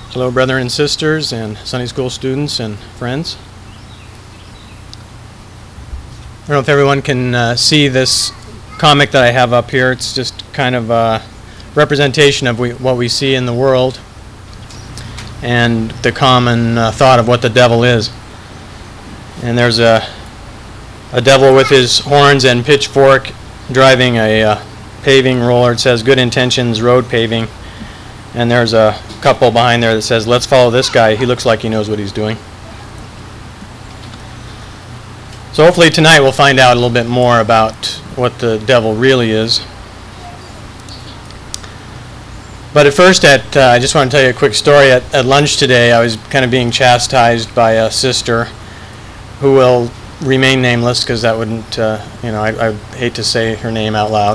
Hello, brethren and sisters and Sunday school students and friends. I don't know if everyone can see this comic that I have up here. It's just kind of a representation of what we see in the world and the common thought of what the devil is. And there's a devil with his horns and pitchfork driving a paving roller. It says, "Good intentions, road paving." And there's a couple behind there that says, "Let's follow this guy. He looks like he knows what he's doing." So hopefully tonight we'll find out a little bit more about what the devil really is. But at first, I just want to tell you a quick story. At lunch today, I was kind of being chastised by a sister who will remain nameless because that wouldn't, I hate to say her name out loud.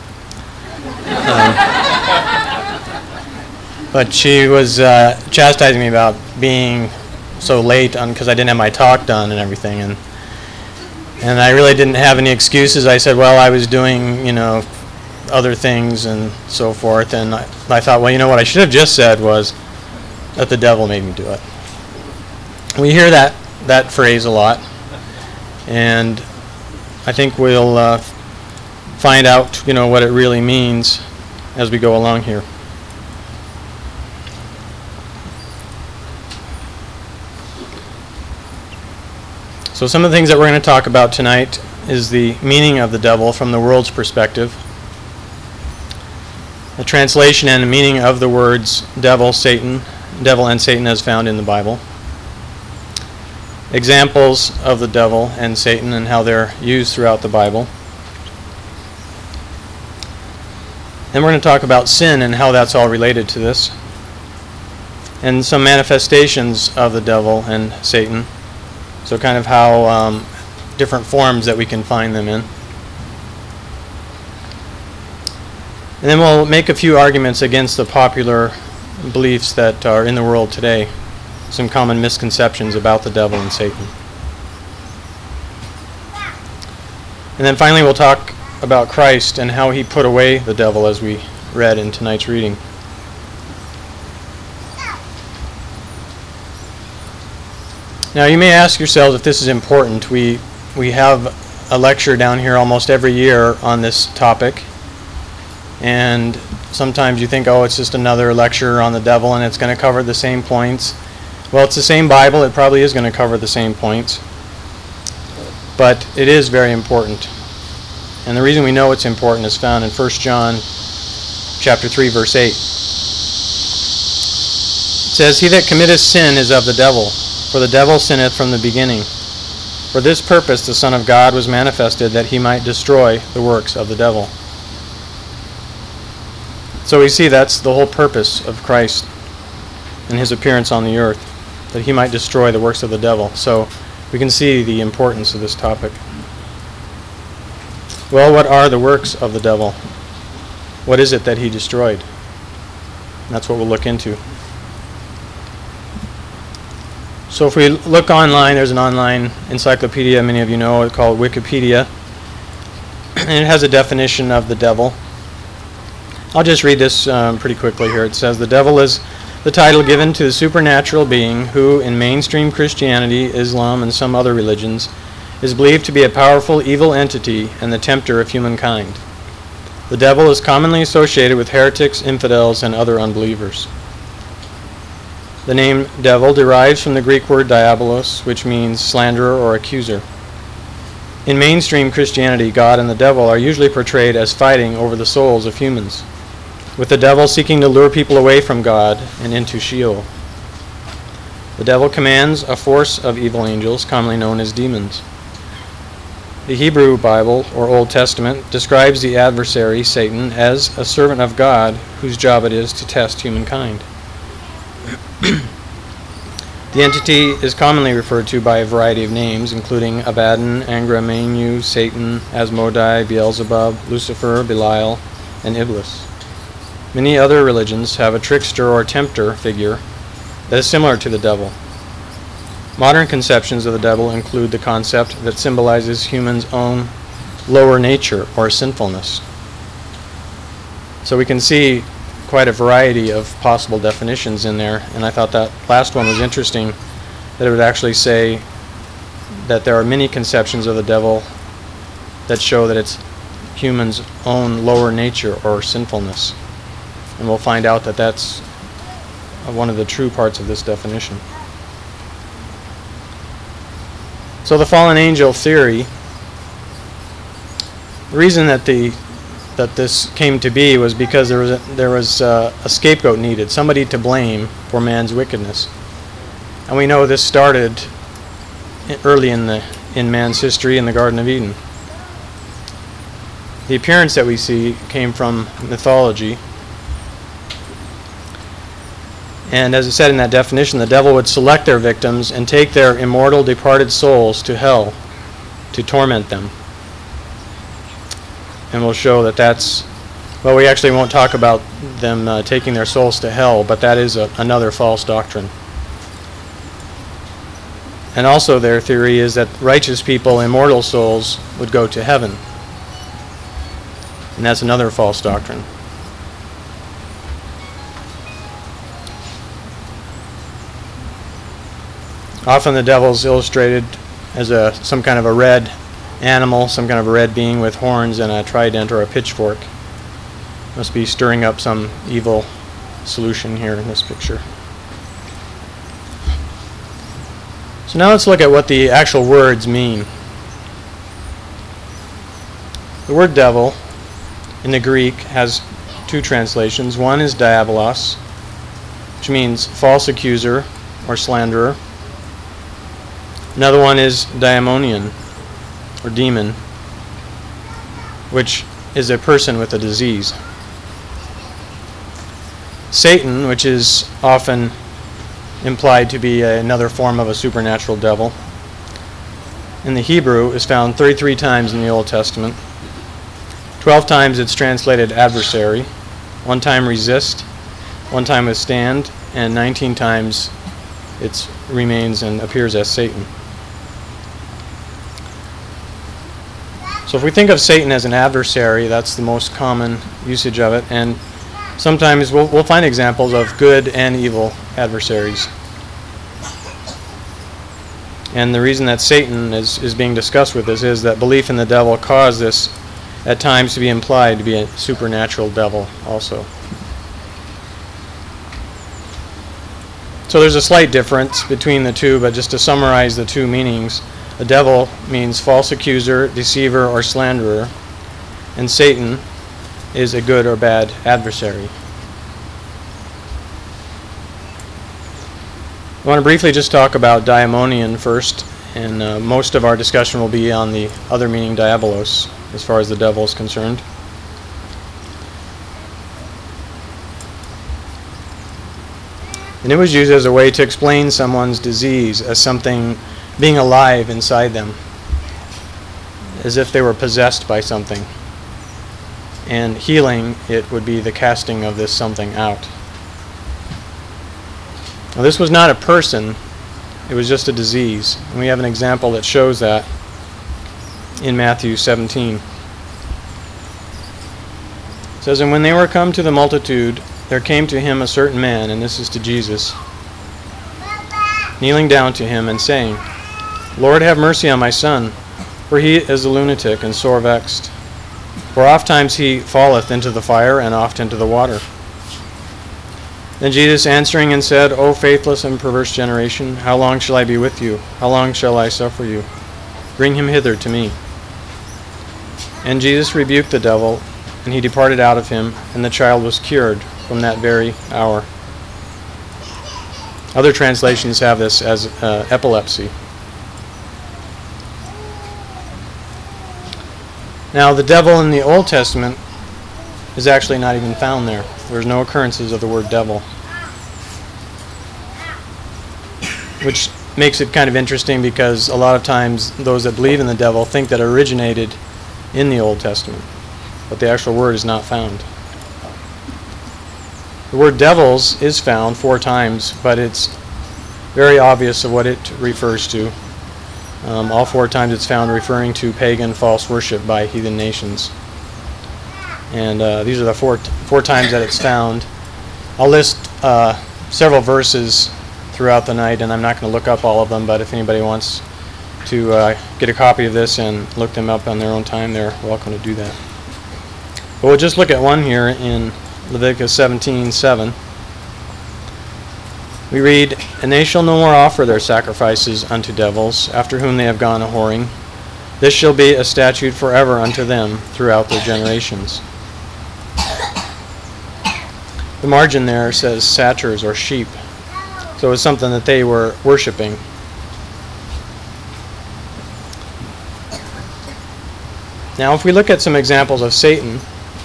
But she was chastising me about being so late because I didn't have my talk done and everything, and I really didn't have any excuses. I said, well, I was doing other things and so forth, and I thought, well, what I should have just said was that the devil made me do it. We hear that phrase a lot, and I think we'll find out what it really means as we go along here. So some of the things that we're going to talk about tonight is the meaning of the devil from the world's perspective, the translation and the meaning of the words devil and Satan as found in the Bible, examples of the devil and Satan and how they're used throughout the Bible. Then we're going to talk about sin and how that's all related to this, and some manifestations of the devil and Satan. So kind of how different forms that we can find them in. And then we'll make a few arguments against the popular beliefs that are in the world today, some common misconceptions about the devil and Satan. And then finally we'll talk about Christ and how he put away the devil, as we read in tonight's reading. Now you may ask yourselves if this is important. We have a lecture down here almost every year on this topic, and sometimes you think, oh, it's just another lecture on the devil and it's going to cover the same points. Well, it's the same Bible. It probably is going to cover the same points, but it is very important. And the reason we know it's important is found in 1 John chapter 3, verse 8. It says, "He that committeth sin is of the devil, for the devil sinneth from the beginning. For this purpose the Son of God was manifested, that he might destroy the works of the devil." So we see that's the whole purpose of Christ and his appearance on the earth, that he might destroy the works of the devil. So we can see the importance of this topic. Well, what are the works of the devil? What is it that he destroyed? And that's what we'll look into. So if we look online, there's an online encyclopedia, many of you know it, called Wikipedia, and it has a definition of the devil. I'll just read this pretty quickly here. It says, "The devil is the title given to the supernatural being who, in mainstream Christianity, Islam, and some other religions, is believed to be a powerful evil entity and the tempter of humankind. The devil is commonly associated with heretics, infidels, and other unbelievers. The name devil derives from the Greek word diabolos, which means slanderer or accuser. In mainstream Christianity, God and the devil are usually portrayed as fighting over the souls of humans, with the devil seeking to lure people away from God and into Sheol. The devil commands a force of evil angels, commonly known as demons. The Hebrew Bible, or Old Testament, describes the adversary, Satan, as a servant of God whose job it is to test humankind. The entity is commonly referred to by a variety of names, including Abaddon, Angra Mainyu, Satan, Asmodai, Beelzebub, Lucifer, Belial, and Iblis. Many other religions have a trickster or tempter figure that is similar to the devil. Modern conceptions of the devil include the concept that symbolizes humans' own lower nature or sinfulness. So we can see quite a variety of possible definitions in there, and I thought that last one was interesting, that it would actually say that there are many conceptions of the devil that show that it's humans' own lower nature or sinfulness. And we'll find out that that's one of the true parts of this definition. So the fallen angel theory, the reason that this came to be was because there was a scapegoat needed, somebody to blame for man's wickedness. And we know this started early in man's history in the Garden of Eden. The appearance that we see came from mythology. And as it said in that definition, the devil would select their victims and take their immortal departed souls to hell to torment them. And we'll show that that's, well, we actually won't talk about them taking their souls to hell, but that is another false doctrine. And also their theory is that righteous people, immortal souls, would go to heaven. And that's another false doctrine. Often the devil is illustrated as some kind of a red animal, some kind of a red being with horns and a trident or a pitchfork. Must be stirring up some evil solution here in this picture. So now let's look at what the actual words mean. The word devil in the Greek has two translations. One is diabolos, which means false accuser or slanderer. Another one is daimonion, or demon, which is a person with a disease. Satan, which is often implied to be another form of a supernatural devil, in the Hebrew is found 33 times in the Old Testament. 12 times it's translated adversary, 1 time resist, 1 time withstand, and 19 times it remains and appears as Satan. So if we think of Satan as an adversary, that's the most common usage of it, and sometimes we'll find examples of good and evil adversaries. And the reason that Satan is being discussed with this is that belief in the devil caused this at times to be implied to be a supernatural devil also. So there's a slight difference between the two, but just to summarize the two meanings, the devil means false accuser, deceiver, or slanderer, and Satan is a good or bad adversary. I want to briefly just talk about daimonion first, and most of our discussion will be on the other meaning, diabolos, as far as the devil is concerned. And it was used as a way to explain someone's disease as something being alive inside them, as if they were possessed by something. And healing it would be the casting of this something out. Now, this was not a person, it was just a disease. And we have an example that shows that in Matthew 17. It says, "And when they were come to the multitude, there came to him a certain man," and this is to Jesus, "kneeling down to him and saying, Lord, have mercy on my son, for he is a lunatic and sore vexed. For ofttimes he falleth into the fire, and oft into the water. Then Jesus answering and said, O faithless and perverse generation, how long shall I be with you? How long shall I suffer you? Bring him hither to me. And Jesus rebuked the devil, and he departed out of him, and the child was cured from that very hour." Other translations have this as epilepsy. Now, the devil in the Old Testament is actually not even found there. There's no occurrences of the word devil, which makes it kind of interesting because a lot of times those that believe in the devil think that it originated in the Old Testament, but the actual word is not found. The word devils is found 4 times, but it's very obvious of what it refers to. All 4 times it's found referring to pagan false worship by heathen nations. And these are the four times that it's found. I'll list several verses throughout the night, and I'm not going to look up all of them, but if anybody wants to get a copy of this and look them up on their own time, they're welcome to do that. But we'll just look at one here in Leviticus 17:7. We read, "And they shall no more offer their sacrifices unto devils, after whom they have gone a-whoring. This shall be a statute forever unto them throughout their generations." The margin there says satyrs or sheep. So it was something that they were worshiping. Now if we look at some examples of Satan,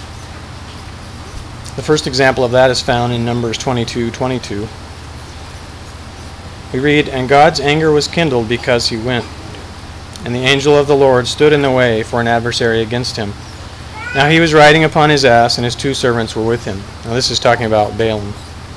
the first example of that is found in Numbers 22:22. We read, "And God's anger was kindled because he went, and the angel of the Lord stood in the way for an adversary against him. Now he was riding upon his ass, and his 2 servants were with him." Now this is talking about Balaam.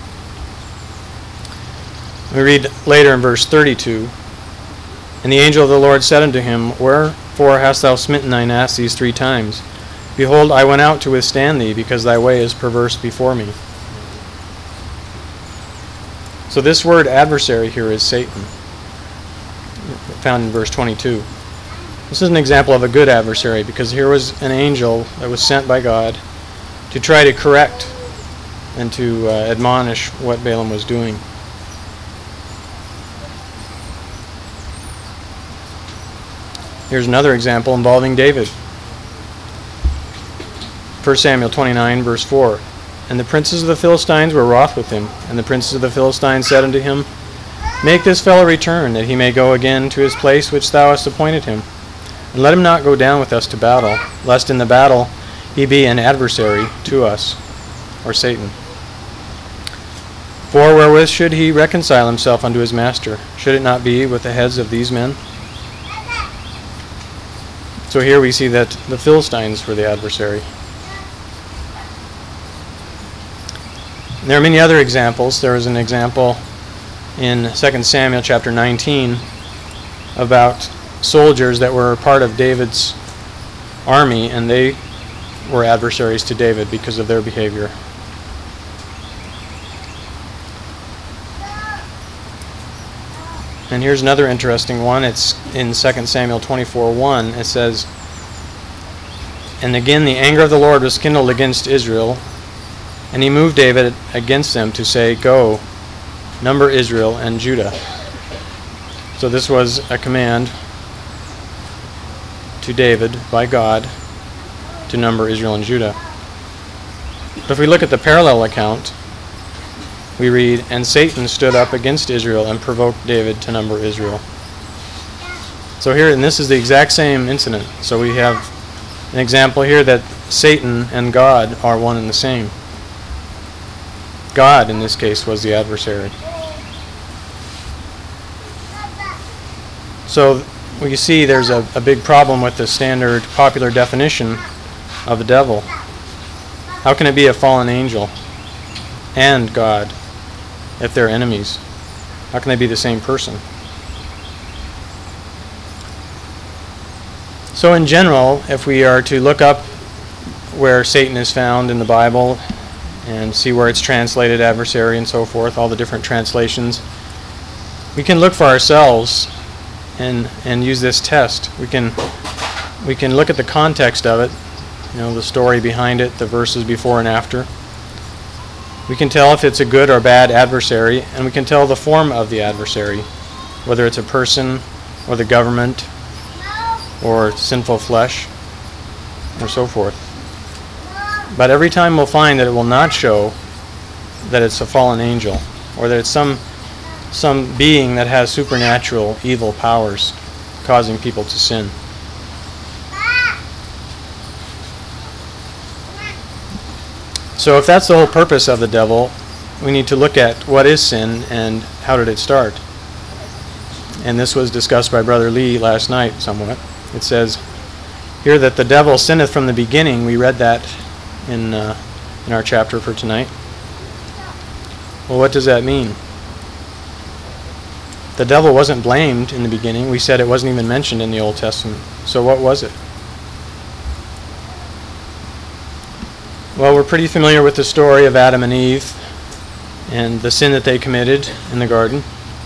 We read later in verse 32, "And the angel of the Lord said unto him, Wherefore hast thou smitten thine ass these 3 times? Behold, I went out to withstand thee, because thy way is perverse before me." So this word adversary here is Satan, found in verse 22. This is an example of a good adversary, because here was an angel that was sent by God to try to correct and to admonish what Balaam was doing. Here's another example involving David. 1 Samuel 29, verse 4. "And the princes of the Philistines were wroth with him, and the princes of the Philistines said unto him, Make this fellow return, that he may go again to his place which thou hast appointed him. And let him not go down with us to battle, lest in the battle he be an adversary to us," or Satan. "For wherewith should he reconcile himself unto his master? Should it not be with the heads of these men?" So here we see that the Philistines were the adversary. And there are many other examples. There is an example in 2 Samuel chapter 19 about soldiers that were part of David's army, and they were adversaries to David because of their behavior. And here's another interesting one. It's in 2 Samuel 24:1. It says, "And again the anger of the Lord was kindled against Israel, and he moved David against them to say, Go, number Israel and Judah." So this was a command to David by God to number Israel and Judah. But if we look at the parallel account, we read, "And Satan stood up against Israel and provoked David to number Israel." So here, and this is the exact same incident. So we have an example here that Satan and God are one and the same. God, in this case, was the adversary. So we see there's a big problem with the standard popular definition of the devil. How can it be a fallen angel and God if they're enemies? How can they be the same person? So in general, if we are to look up where Satan is found in the Bible and see where it's translated, adversary and so forth, all the different translations, we can look for ourselves and use this test. We can look at the context of it, the story behind it, the verses before and after. We can tell if it's a good or bad adversary, and we can tell the form of the adversary, whether it's a person or the government or sinful flesh or so forth. But every time we'll find that it will not show that it's a fallen angel or that it's some being that has supernatural evil powers causing people to sin. So if that's the whole purpose of the devil, we need to look at what is sin and how did it start. And this was discussed by Brother Lee last night somewhat. It says here that the devil sinneth from the beginning. We read that in our chapter for tonight. Well, what does that mean? The devil wasn't blamed in the beginning. We said it wasn't even mentioned in the Old Testament. So what was it? Well, we're pretty familiar with the story of Adam and Eve. and the sin that they committed in the garden.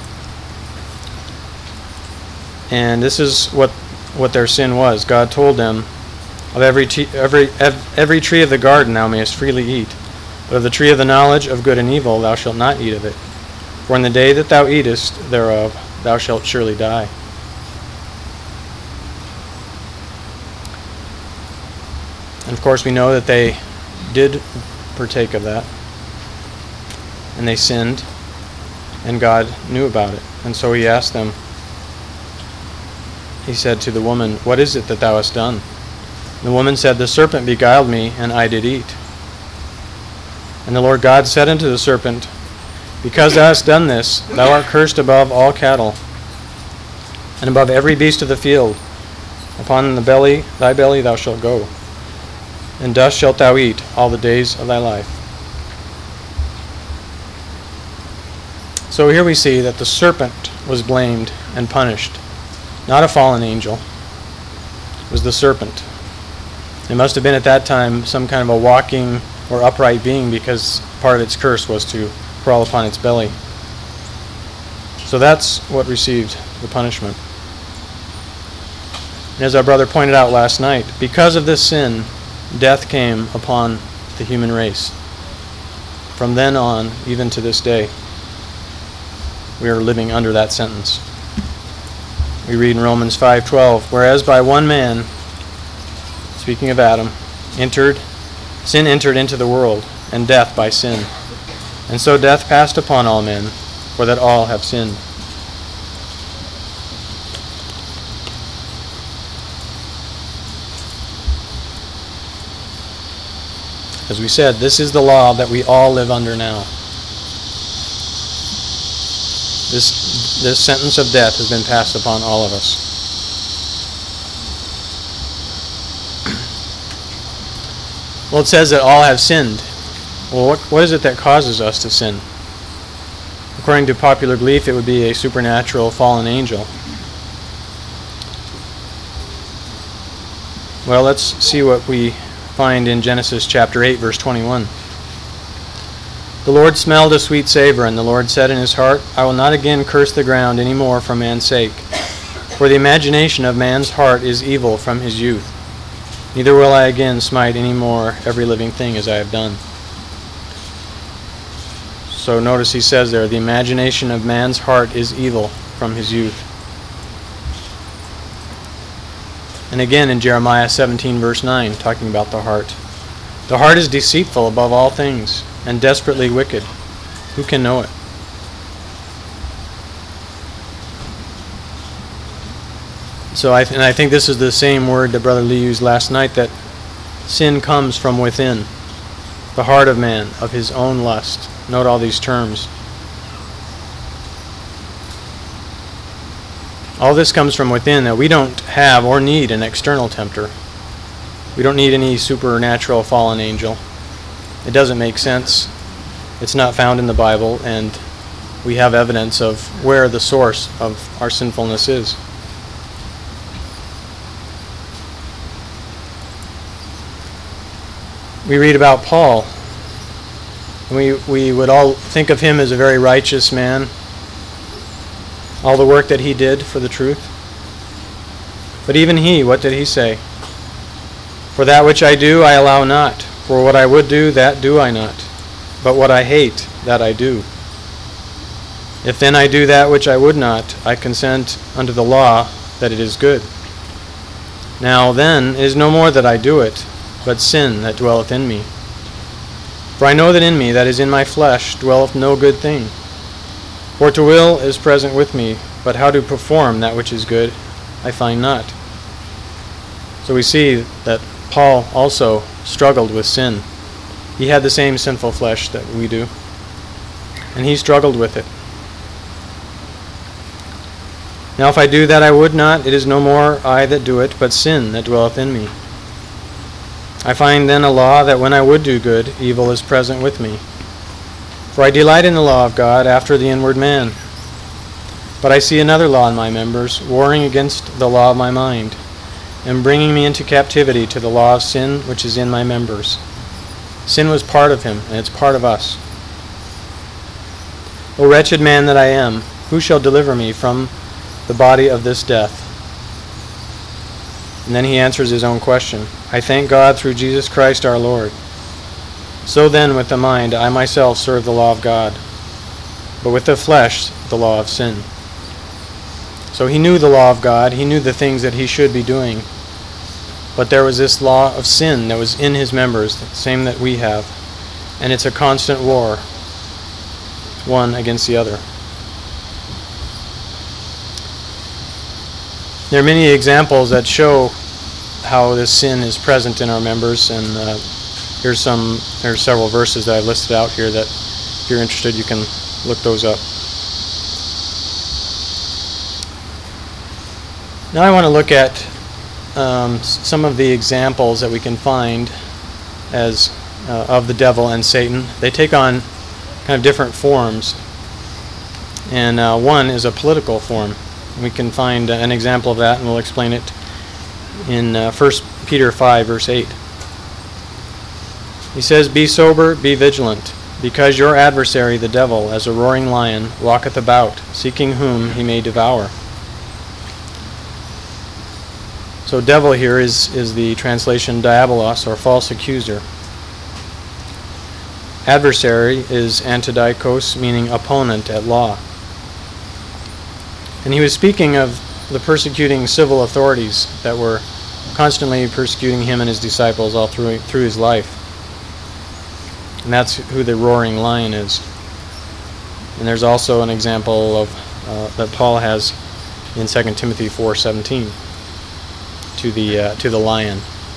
And this is what their sin was. God told them, of every tree of the garden thou mayest freely eat, but of the tree of the knowledge of good and evil thou shalt not eat of it. For in the day that thou eatest thereof thou shalt surely die. And of course we know that they did partake of that, and they sinned, and God knew about it. And so he asked them, he said to the woman, what is it that thou hast done? And the woman said, the serpent beguiled me, and I did eat. And the Lord God said unto the serpent, because thou hast done this, thou art cursed above all cattle, and above every beast of the field. Upon thy belly thou shalt go, and dust shalt thou eat all the days of thy life. So here we see that the serpent was blamed and punished. Not a fallen angel. It was the serpent. It must have been at that time some kind of a walking or upright being, because part of its curse was to crawl upon its belly. So that's what received the punishment. And as our brother pointed out last night, because of this sin, death came upon the human race. From then on, even to this day, we are living under that sentence. We read in Romans 5:12, whereas by one man, speaking of Adam, sin entered into the world, and death by sin. And so death passed upon all men, for that all have sinned. As we said, this is the law that we all live under now. This sentence of death has been passed upon all of us. Well, it says that all have sinned. Well, what is it that causes us to sin? According to popular belief, it would be a supernatural fallen angel. Well, let's see what we find in Genesis chapter 8, verse 21. The Lord smelled a sweet savor, and the Lord said in his heart, I will not again curse the ground any more for man's sake. For the imagination of man's heart is evil from his youth. Neither will I again smite any more every living thing as I have done. So notice he says there, the imagination of man's heart is evil from his youth. And again in Jeremiah 17, verse 9, talking about the heart. The heart is deceitful above all things, and desperately wicked. Who can know it? So I think this is the same word that Brother Lee used last night, that sin comes from within, the heart of man, of his own lust. Note all these terms. All this comes from within, that we don't have or need an external tempter. We don't need any supernatural fallen angel. It doesn't make sense. It's not found in the Bible, and we have evidence of where the source of our sinfulness is. We read about Paul. We would all think of him as a very righteous man. All the work that he did for the truth. But even he, what did he say? For that which I do, I allow not. For what I would do, that do I not. But what I hate, that I do. If then I do that which I would not, I consent unto the law that it is good. Now then, it is no more that I do it, but sin that dwelleth in me. For I know that in me, that is in my flesh, dwelleth no good thing. For to will is present with me, but how to perform that which is good, I find not. So we see that Paul also struggled with sin. He had the same sinful flesh that we do, and he struggled with it. Now if I do that I would not, it is no more I that do it, but sin that dwelleth in me. I find then a law, that when I would do good, evil is present with me. For I delight in the law of God after the inward man. But I see another law in my members, warring against the law of my mind, and bringing me into captivity to the law of sin which is in my members. Sin was part of him, and it's part of us. O wretched man that I am, who shall deliver me from the body of this death? And then he answers his own question. I thank God through Jesus Christ our Lord. So then with the mind I myself serve the law of God, but with the flesh the law of sin. So he knew the law of God, he knew the things that he should be doing, but there was this law of sin that was in his members, the same that we have, and it's a constant war, one against the other. There are many examples that show how this sin is present in our members, and there's several verses that I listed out here that if you're interested you can look those up. Now I want to look at some of the examples that we can find as of the devil and Satan. They take on kind of different forms, and one is a political form. We can find an example of that, and we'll explain it in 1 Peter 5, verse 8. He says, Be sober, be vigilant, because your adversary, the devil, as a roaring lion, walketh about, seeking whom he may devour. So devil here is the translation diabolos, or false accuser. Adversary is antidikos, meaning opponent at law. And he was speaking of the persecuting civil authorities that were constantly persecuting him and his disciples all through his life. And that's who the roaring lion is. And there's also an example of that Paul has in 2 Timothy 4:17 to the lion.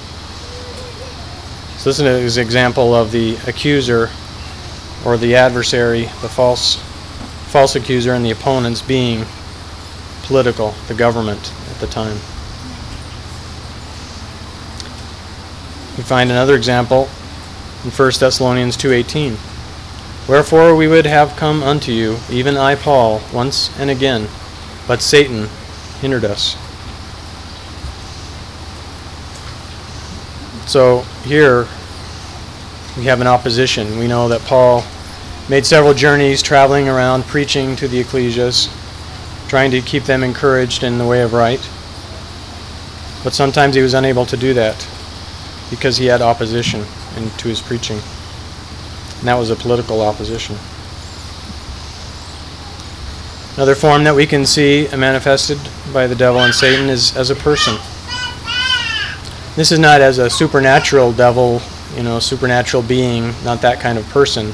So this is an example of the accuser or the adversary, the false accuser, and the opponents being political, the government at the time. We find another example in 1 Thessalonians 2:18. Wherefore we would have come unto you, even I, Paul, once and again, but Satan hindered us. So here we have an opposition. We know that Paul made several journeys traveling around preaching to the ecclesias, trying to keep them encouraged in the way of right. But sometimes he was unable to do that because he had opposition to his preaching. And that was a political opposition. Another form that we can see manifested by the devil and Satan is as a person. This is not as a supernatural devil, supernatural being, not that kind of person.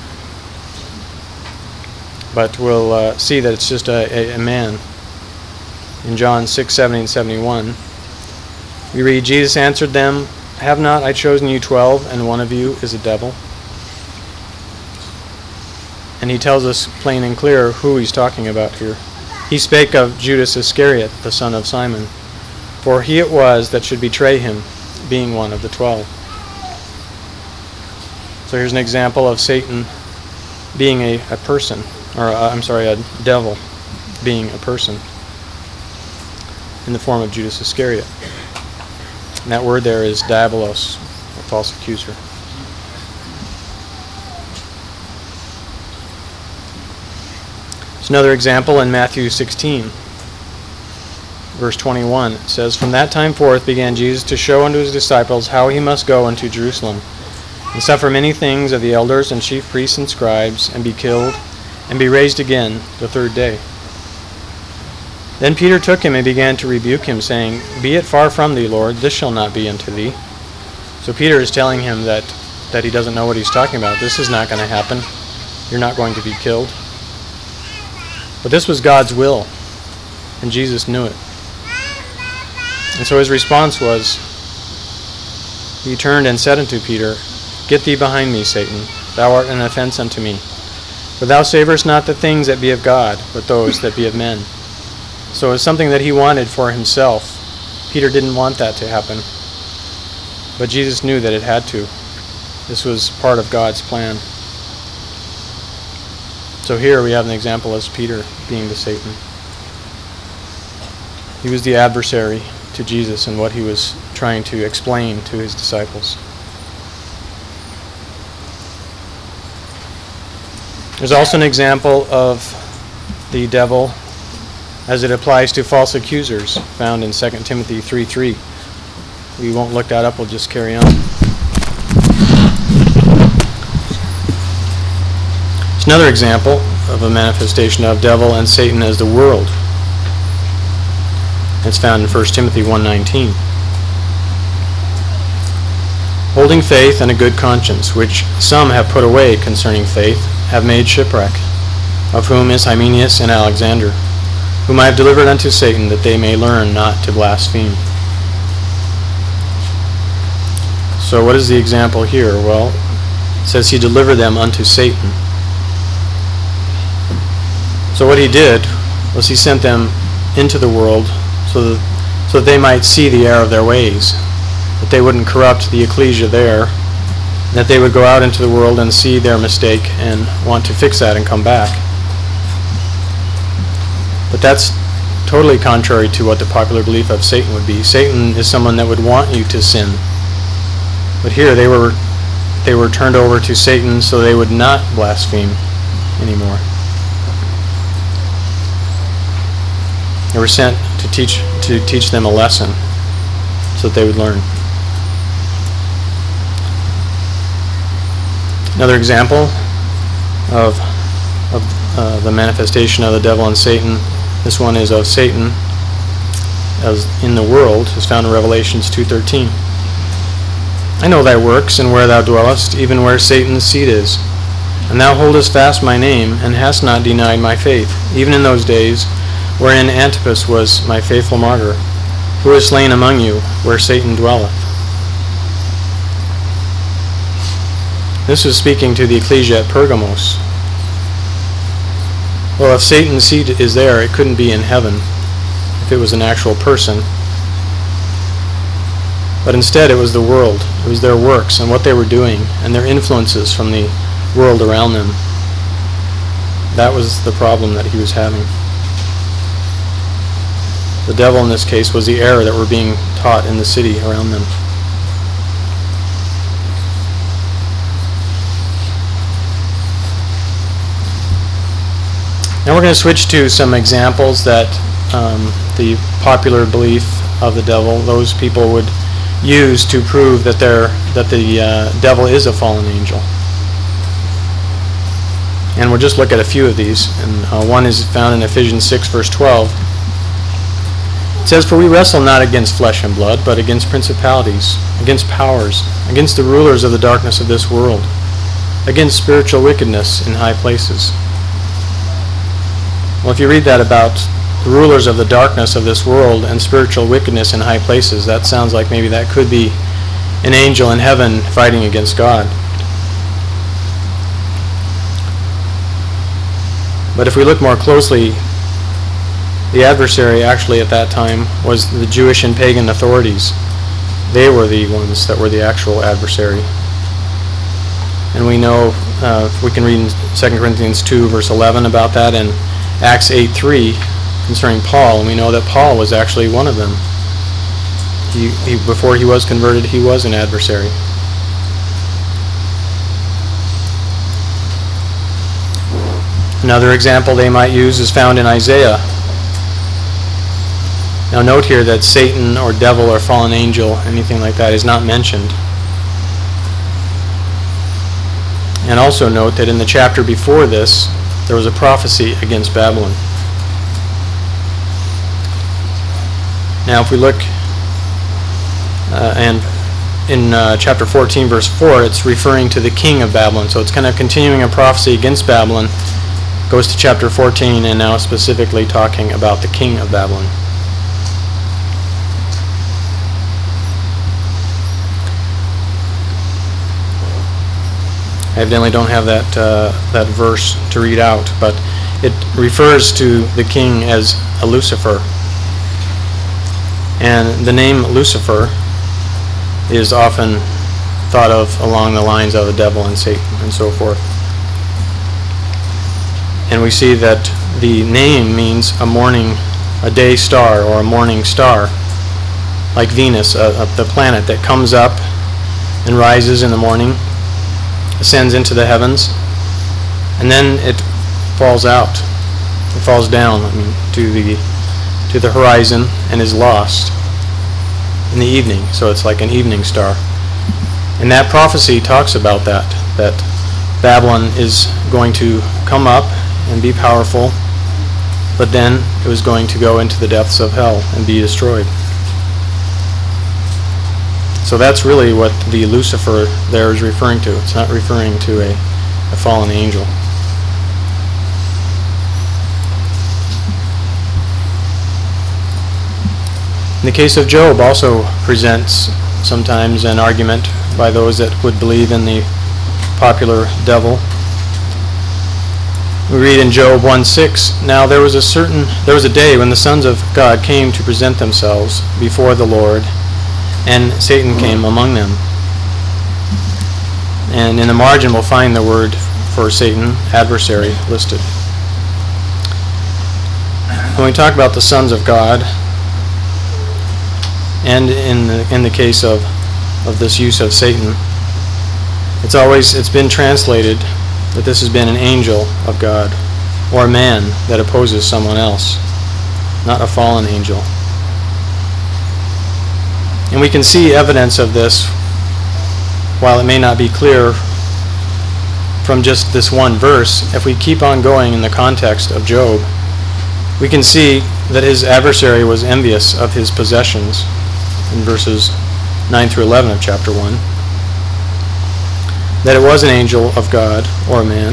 But we'll see that it's just a man. In John 6:70 and 71, we read, Jesus answered them, Have not I chosen you 12, and one of you is a devil? And he tells us plain and clear who he's talking about here. He spake of Judas Iscariot, the son of Simon, for he it was that should betray him, being one of the 12. So here's an example of Satan being a person, or a devil being a person in the form of Judas Iscariot. And that word there is diabolos, or false accuser. There's another example in Matthew 16, verse 21. It says, From that time forth began Jesus to show unto his disciples how he must go unto Jerusalem, and suffer many things of the elders and chief priests and scribes, and be killed, and be raised again the third day. Then Peter took him and began to rebuke him, saying, Be it far from thee, Lord, this shall not be unto thee. So Peter is telling him that he doesn't know what he's talking about. This is not going to happen. You're not going to be killed. But this was God's will, and Jesus knew it. And so his response was, he turned and said unto Peter, Get thee behind me, Satan, thou art an offense unto me. For thou savorest not the things that be of God, but those that be of men. So it was something that he wanted for himself. Peter didn't want that to happen. But Jesus knew that it had to. This was part of God's plan. So here we have an example as Peter being the Satan. He was the adversary to Jesus and what he was trying to explain to his disciples. There's also an example of the devil as it applies to false accusers, found in 2 Timothy 3:3. We won't look that up, we'll just carry on. It's another example of a manifestation of devil and Satan as the world. It's found in 1 Timothy 1:19. Holding faith and a good conscience, which some have put away concerning faith, have made shipwreck, of whom is Hymenaeus and Alexander, whom I have delivered unto Satan, that they may learn not to blaspheme. So what is the example here? Well, it says he delivered them unto Satan. So what he did was he sent them into the world so that they might see the error of their ways, that they wouldn't corrupt the ecclesia there, that they would go out into the world and see their mistake and want to fix that and come back. But that's totally contrary to what the popular belief of Satan would be. Satan is someone that would want you to sin. But here they were turned over to Satan so they would not blaspheme anymore. They were sent to teach them a lesson so that they would learn. Another example of the manifestation of the devil and Satan, this one is of Satan as in the world, is found in Revelations 2:13. I know thy works, and where thou dwellest, even where Satan's seat is. And thou holdest fast my name, and hast not denied my faith, even in those days wherein Antipas was my faithful martyr, who is slain among you, where Satan dwelleth. This is speaking to the ecclesia at Pergamos. Well, if Satan's seat is there, it couldn't be in heaven if it was an actual person. But instead it was the world. It was their works and what they were doing and their influences from the world around them. That was the problem that he was having. The devil in this case was the error that were being taught in the city around them. Now we're going to switch to some examples that the popular belief of the devil, those people would use to prove that the devil is a fallen angel. And we'll just look at a few of these. And one is found in Ephesians 6, verse 12. It says, "For we wrestle not against flesh and blood, but against principalities, against powers, against the rulers of the darkness of this world, against spiritual wickedness in high places." Well, if you read that about the rulers of the darkness of this world and spiritual wickedness in high places, that sounds like maybe that could be an angel in heaven fighting against God. But if we look more closely, the adversary actually at that time was the Jewish and pagan authorities. They were the ones that were the actual adversary. And we know, we can read in 2 Corinthians 2, verse 11 about that, and Acts 8:3 concerning Paul, and we know that Paul was actually one of them. Before he was converted, he was an adversary. Another example they might use is found in Isaiah. Now note here that Satan or devil or fallen angel, anything like that, is not mentioned. And also note that in the chapter before this, there was a prophecy against Babylon. Now if we look, and in chapter 14, verse 4, it's referring to the king of Babylon. So it's kind of continuing a prophecy against Babylon, goes to chapter 14, and now specifically talking about the king of Babylon. I evidently don't have that verse to read out, but it refers to the king as a Lucifer. And the name Lucifer is often thought of along the lines of the devil and Satan and so forth. And we see that the name means a day star or a morning star, like Venus, the planet that comes up and rises in the morning, ascends into the heavens, and then it falls out. It falls down, to the horizon and is lost in the evening. So it's like an evening star. And that prophecy talks about that Babylon is going to come up and be powerful, but then it was going to go into the depths of hell and be destroyed. So that's really what the Lucifer there is referring to. It's not referring to a fallen angel. In the case of Job also presents sometimes an argument by those that would believe in the popular devil. We read in Job 1:6, "Now there was a day when the sons of God came to present themselves before the Lord, and Satan came among them." And in the margin we'll find the word for Satan, adversary, listed. When we talk about the sons of God, and in the case of this use of Satan, it's been translated that this has been an angel of God, or a man that opposes someone else, not a fallen angel. And we can see evidence of this, while it may not be clear from just this one verse. If we keep on going in the context of Job, we can see that his adversary was envious of his possessions in verses 9 through 11 of chapter 1. That it was an angel of God or a man.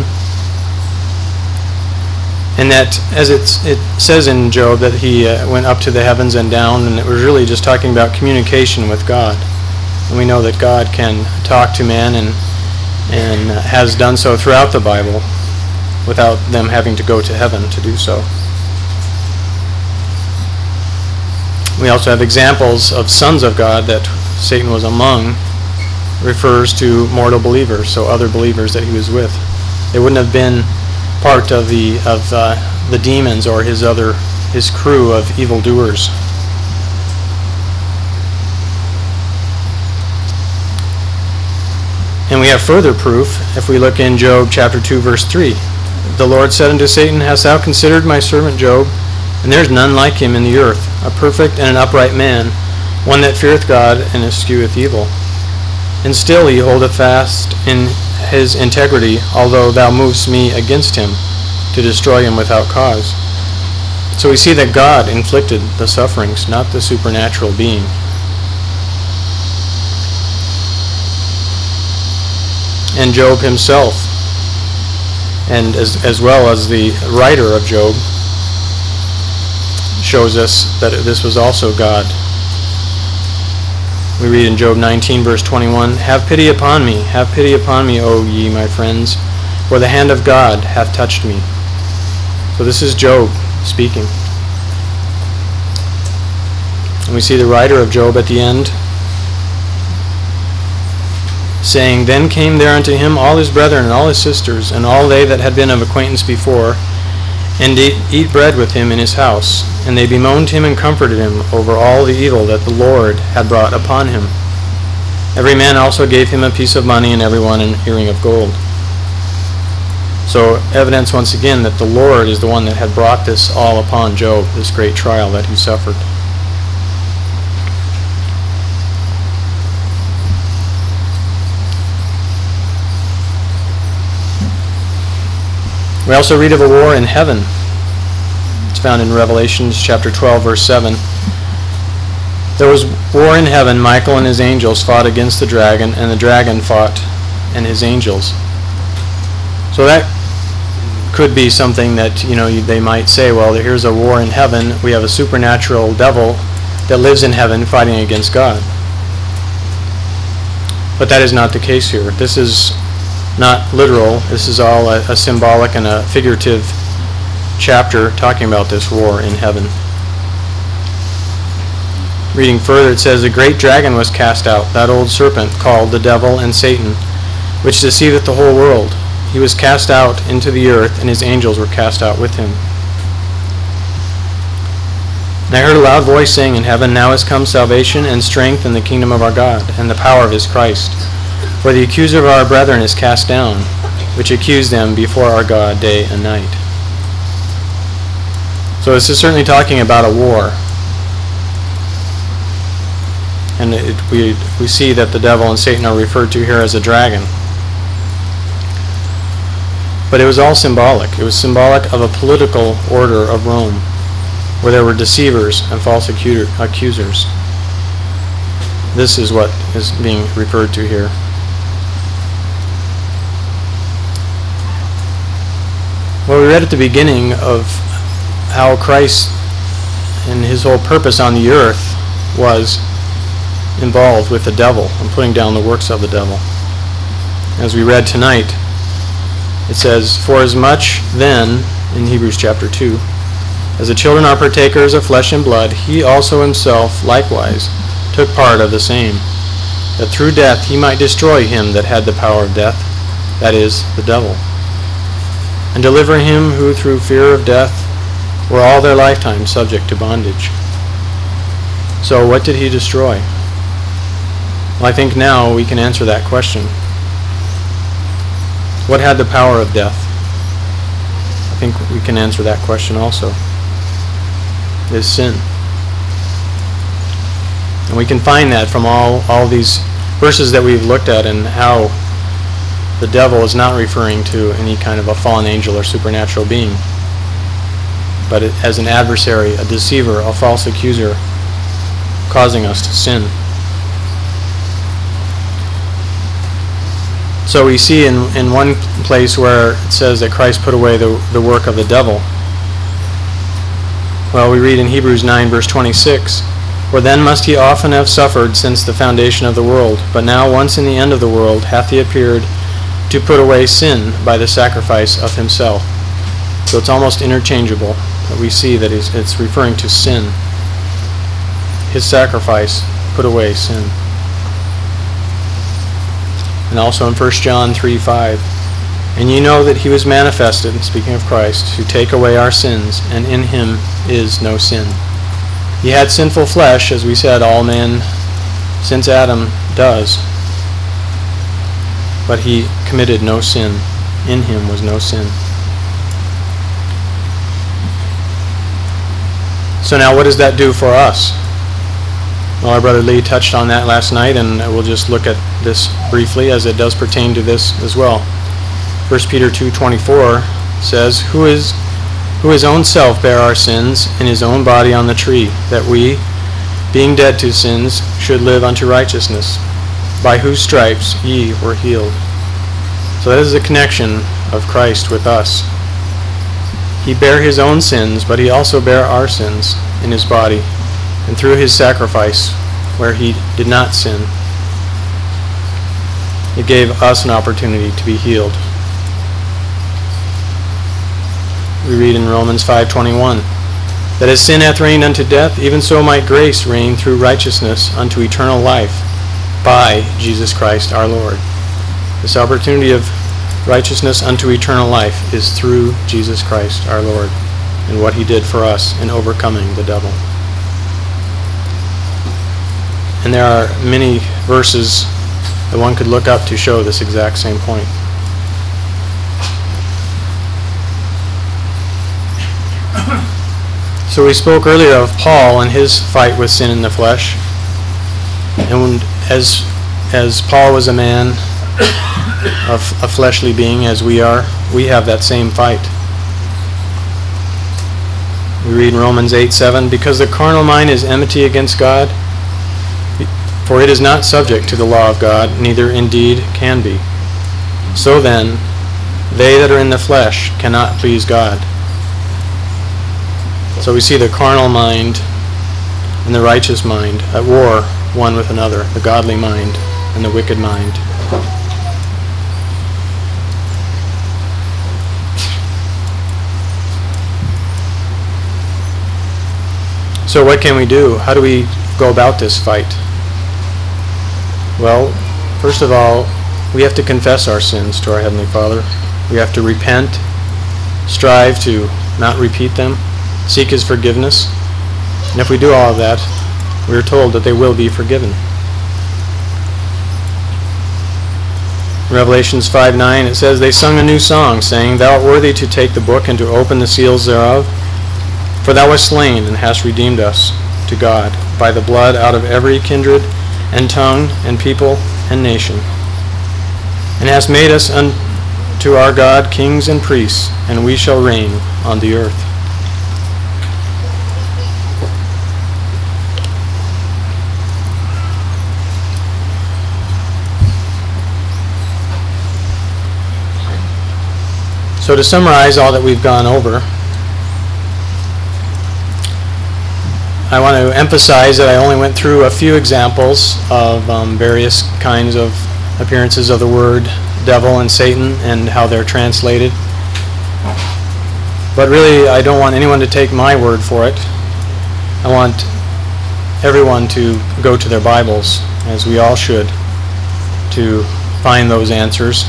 And that, as it says in Job, that he went up to the heavens and down, and it was really just talking about communication with God. And we know that God can talk to man and has done so throughout the Bible without them having to go to heaven to do so. We also have examples of sons of God that Satan was among, refers to mortal believers, so other believers that he was with. They wouldn't have been part of the demons or his crew of evildoers. And we have further proof if we look in Job chapter 2 verse 3. "The Lord said unto Satan, Hast thou considered my servant Job? And there is none like him in the earth, a perfect and an upright man, one that feareth God and escheweth evil. And still he holdeth fast in his integrity, although thou movest me against him, to destroy him without cause." So we see that God inflicted the sufferings, not the supernatural being. And Job himself, and as well as the writer of Job, shows us that this was also God. We read in Job 19 verse 21, Have pity upon me, O ye my friends, for the hand of God hath touched me." So this is Job speaking. And we see the writer of Job at the end saying, "Then came there unto him all his brethren and all his sisters, and all they that had been of acquaintance before, and did eat bread with him in his house. And they bemoaned him and comforted him over all the evil that the Lord had brought upon him. Every man also gave him a piece of money, and every one an earring of gold." So evidence once again that the Lord is the one that had brought this all upon Job, this great trial that he suffered. We also read of a war in heaven. It's found in Revelation chapter 12, verse 7. "There was war in heaven. Michael and his angels fought against the dragon, and the dragon fought and his angels." So that could be something that, they might say, well, here's a war in heaven. We have a supernatural devil that lives in heaven fighting against God. But that is not the case here. This is not literal. This is all a symbolic and a figurative chapter talking about this war in heaven. Reading further, it says, "A great dragon was cast out, that old serpent called the devil and Satan, which deceiveth the whole world. He was cast out into the earth, and his angels were cast out with him. And I heard a loud voice saying in heaven, Now is come salvation and strength in the kingdom of our God, and the power of his Christ. For the accuser of our brethren is cast down, which accuse them before our God day and night. So this is certainly talking about a war. And we see that the devil and Satan are referred to here as a dragon. But it was all symbolic. It was symbolic of a political order of Rome, where there were deceivers and false accusers. This is what is being referred to here. Well, we read at the beginning of how Christ and his whole purpose on the earth was involved with the devil and putting down the works of the devil. As we read tonight, it says, "For as much then," in Hebrews chapter 2, "as the children are partakers of flesh and blood, he also himself likewise took part of the same, that through death he might destroy him that had the power of death, that is, the devil, and deliver him who through fear of death were all their lifetime subject to bondage." So what did he destroy? Well, I think now we can answer that question. What had the power of death? I think we can answer that question also. Is sin. And we can find that from all these verses that we've looked at, and how the devil is not referring to any kind of a fallen angel or supernatural being, but as an adversary, a deceiver, a false accuser, causing us to sin. So we see in one place where it says that Christ put away the work of the devil. Well, we read in Hebrews 9 verse 26, "For then must he often have suffered since the foundation of the world, but now once in the end of the world hath he appeared to put away sin by the sacrifice of himself." So it's almost interchangeable, but we see that it's referring to sin. His sacrifice put away sin. And also in 1 John 3:5, "And ye know that he was manifested," speaking of Christ, "to take away our sins, and in him is no sin. He had sinful flesh," as we said, all men since Adam does, "but he committed no sin. In him was no sin." So now what does that do for us? Well, our brother Lee touched on that last night, and we'll just look at this briefly as it does pertain to this as well. 1 Peter 2:24 says, who his own self bare our sins in his own body on the tree, that we, being dead to sins, should live unto righteousness, by whose stripes ye were healed. So that is the connection of Christ with us. He bare his own sins, but he also bare our sins in his body, and through his sacrifice, where he did not sin, it gave us an opportunity to be healed. We read in Romans 5:21, that as sin hath reigned unto death, even so might grace reign through righteousness unto eternal life by Jesus Christ our Lord. This opportunity of righteousness unto eternal life is through Jesus Christ our Lord, and what he did for us in overcoming the devil. And there are many verses that one could look up to show this exact same point. So we spoke earlier of Paul and his fight with sin in the flesh. And as Paul was a man of a fleshly being as we are, we have that same fight. We read in Romans 8:7, because the carnal mind is enmity against God, for it is not subject to the law of God, neither indeed can be. So then, they that are in the flesh cannot please God. So we see the carnal mind and the righteous mind at war one with another, the godly mind and the wicked mind. So what can we do? How do we go about this fight? Well, first of all, we have to confess our sins to our Heavenly Father. We have to repent, strive to not repeat them, seek his forgiveness. And if we do all of that, we are told that they will be forgiven. Revelations 5:9, it says, "They sung a new song, saying, Thou art worthy to take the book and to open the seals thereof. For thou wast slain and hast redeemed us to God by the blood out of every kindred and tongue and people and nation, and hast made us unto our God kings and priests, and we shall reign on the earth." So to summarize all that we've gone over, I want to emphasize that I only went through a few examples of various kinds of appearances of the word devil and Satan and how they're translated. But really, I don't want anyone to take my word for it. I want everyone to go to their Bibles, as we all should, to find those answers.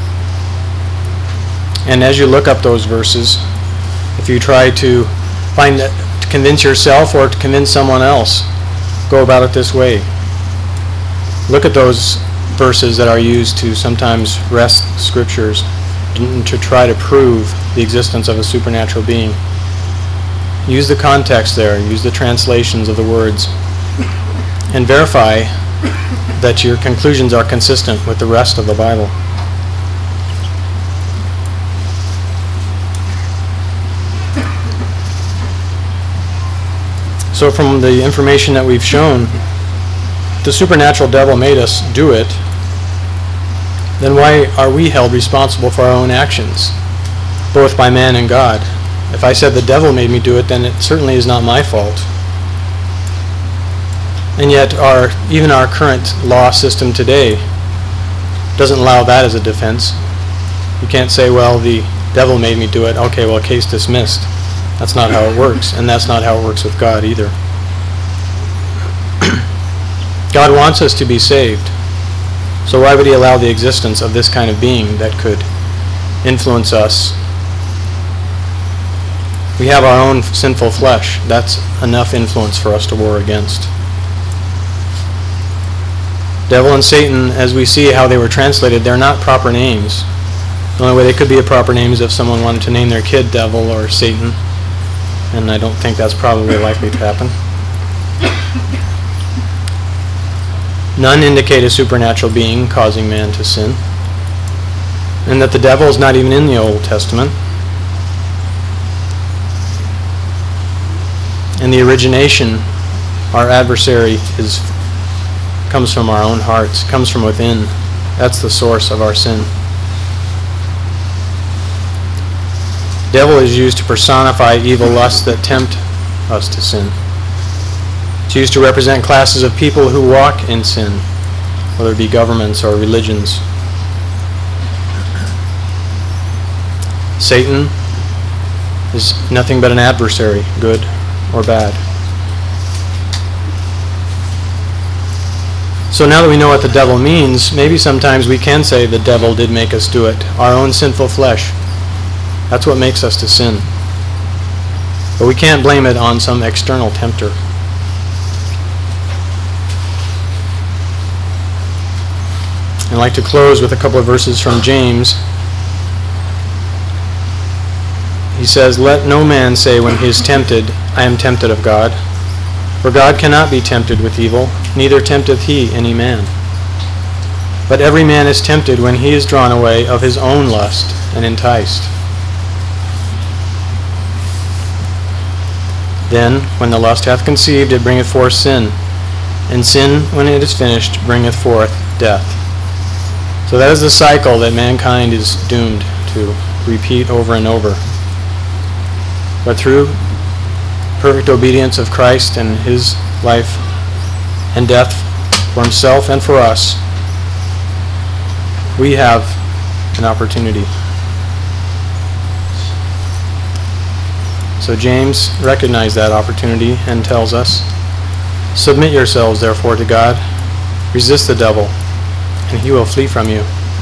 And as you look up those verses, if you try to find that, to convince yourself or to convince someone else, go about it this way. Look at those verses that are used to sometimes wrest scriptures to try to prove the existence of a supernatural being. Use the context there, use the translations of the words, and verify that your conclusions are consistent with the rest of the Bible. So from the information that we've shown, the supernatural devil made us do it, then why are we held responsible for our own actions, both by man and God? If I said the devil made me do it, then it certainly is not my fault. And yet even our current law system today doesn't allow that as a defense. You can't say, well, the devil made me do it. Okay, well, case dismissed. That's not how it works, and that's not how it works with God either. God wants us to be saved. So why would he allow the existence of this kind of being that could influence us? We have our own sinful flesh. That's enough influence for us to war against. Devil and Satan, as we see how they were translated, they're not proper names. The only way they could be a proper name is if someone wanted to name their kid Devil or Satan. And I don't think that's probably likely to happen. None indicate a supernatural being causing man to sin, and that the devil is not even in the Old Testament. And the origination, our adversary, comes from our own hearts, comes from within. That's the source of our sin. Devil is used to personify evil lusts that tempt us to sin. It's used to represent classes of people who walk in sin, whether it be governments or religions. Satan is nothing but an adversary, good or bad. So now that we know what the devil means, maybe sometimes we can say the devil did make us do it. Our own sinful flesh. That's what makes us to sin. But we can't blame it on some external tempter. I'd like to close with a couple of verses from James. He says, "Let no man say when he is tempted, I am tempted of God. For God cannot be tempted with evil, neither tempteth he any man. But every man is tempted when he is drawn away of his own lust and enticed. Then, when the lust hath conceived, it bringeth forth sin. And sin, when it is finished, bringeth forth death." So that is the cycle that mankind is doomed to repeat over and over. But through perfect obedience of Christ and his life and death for himself and for us, we have an opportunity. So James recognized that opportunity and tells us, "Submit yourselves therefore to God, resist the devil, and he will flee from you.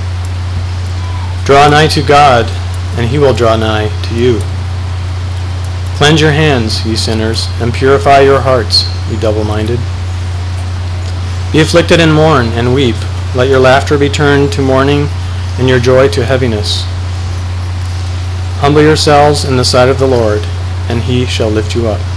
Draw nigh to God, and he will draw nigh to you. Cleanse your hands, ye sinners, and purify your hearts, ye double-minded. Be afflicted and mourn and weep. Let your laughter be turned to mourning, and your joy to heaviness. Humble yourselves in the sight of the Lord, and he shall lift you up.